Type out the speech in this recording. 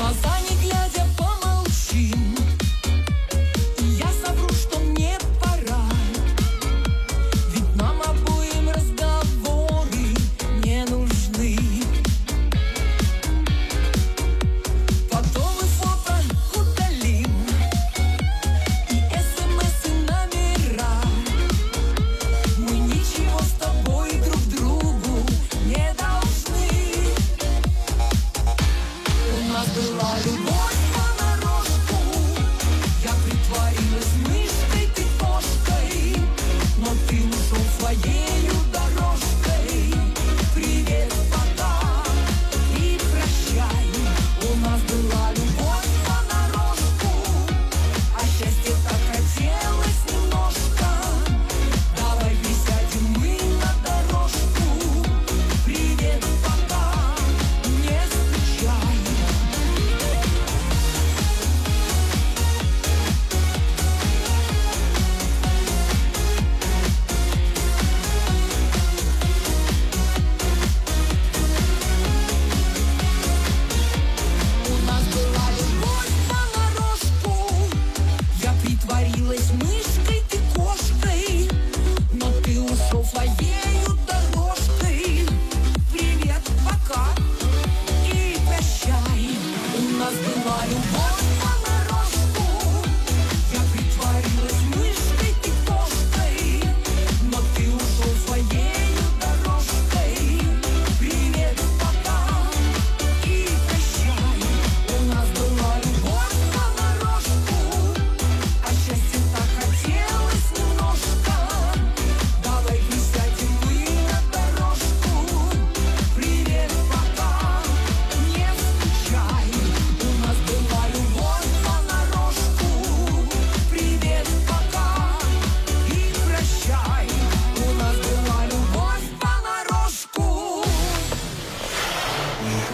глаза не глядя помолчим, и я совру, что мне пора, ведь нам обоим разговоры не нужны. Потом мы фото удалим и смс и номера. Мы ничего с тобой друг другу не должны. У нас была любовь понарошку, я притворилась мышкой, ты кошкой, но ты ушел своею дорожкой. Привет, пока и прощай. У нас была любовь понарошку, а счастье так хотелось немножко. Давай присядем мы на дорожку. Привет, пока, не скучай. У нас была любовь понарошку, я притворилась мышкой, ты кошкой, но ты ушел своею дорожкой. Привет, пока и прощай. У нас была любовь